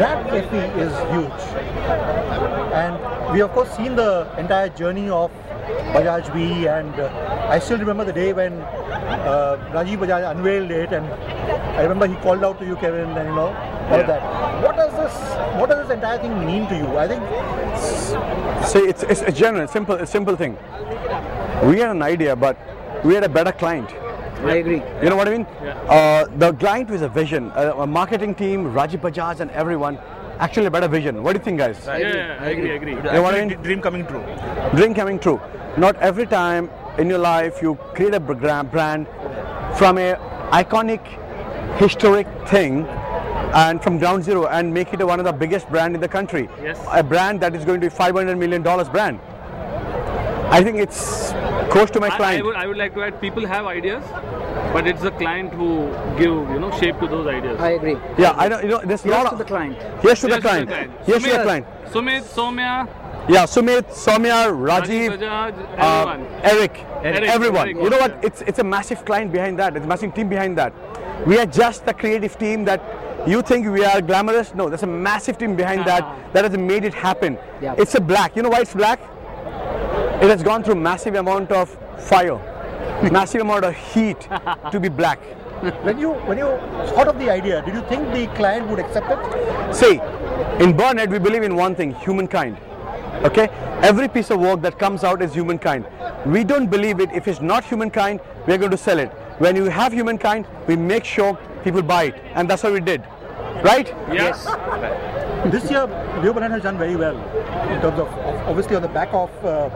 Brand FE is huge, and we of course seen the entire journey of Bajaj V, and I still remember the day when Rajiv Bajaj unveiled it, and I remember he called out to you, Kevin, and all of that. What does this entire thing mean to you? I think. See, it's a genuine, simple thing. We had an idea, but we had a better client. I agree. You know what I mean? Yeah. The client was a vision. A marketing team, Rajiv Bajaj and everyone, actually a better vision. What do you think, guys? I agree. You know what I mean? Dream coming true. Dream coming true. Not every time in your life you create a brand from a iconic, historic thing and from ground zero and make it one of the biggest brand in the country. Yes. A brand that is going to be $500 million brand. I think it's close to my client. I would like to add, people have ideas, but it's the client who give shape to those ideas. I agree. Yeah, I don't. There's a lot to the client. Here's to the client. Here's to the client. Sumit, Soumya. Yeah, Sumit, Soumya, Rajiv, Bajaj, Eric, everyone. Eric, you know what? It's a massive client behind that. It's a massive team behind that. We are just the creative team that you think we are glamorous. No, there's a massive team behind that has made it happen. Yeah. It's a black. You know why it's black? It has gone through massive amount of fire, massive amount of heat to be black. When you thought of the idea, did you think the client would accept it? See, in Burnett we believe in one thing: humankind. Okay, every piece of work that comes out is humankind. We don't believe it if it's not humankind. We are going to sell it. When you have humankind, we make sure people buy it, and that's what we did, right? Yes. This year, Leo Burnett has done very well in terms of obviously on the back of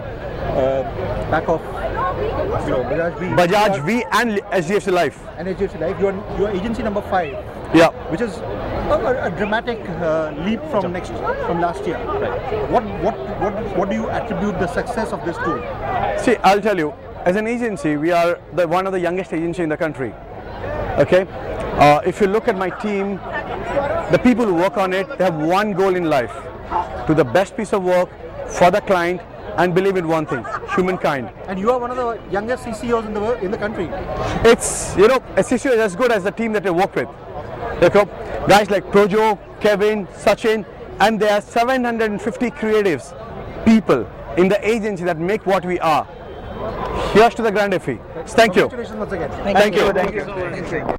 Bajaj V and HDFC Life. And HDFC Life, your agency number 5. Yeah. Which is a dramatic leap from last year. Right. What do you attribute the success of this to? See, I'll tell you. As an agency, we are one of the youngest agency in the country. Okay. If you look at my team, the people who work on it, they have one goal in life: do the best piece of work for the client and believe in one thing: humankind. And you are one of the youngest CCOs in the country. It's a CCO is as good as the team that I work with. Okay? Guys like Projo, Kevin, Sachin, and there are 750 creatives, people in the agency that make what we are. Here's to the Grand FE. Thank you. Congratulations once again. Thank you. Thank you so much.